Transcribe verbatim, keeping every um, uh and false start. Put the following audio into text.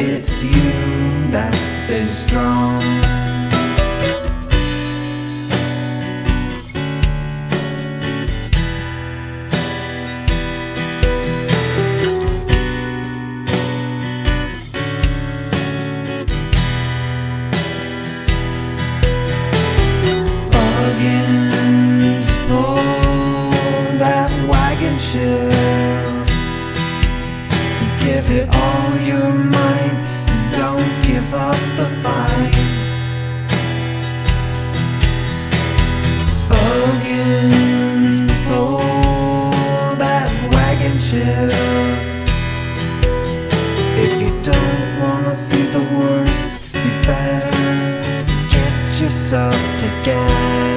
it's you that stays strong. Fuggins, pull that wagon chill. Give it all your might, don't give up the fight. Fuggins, pull that wagon chill. If you don't wanna see the worst, you better get yourself together.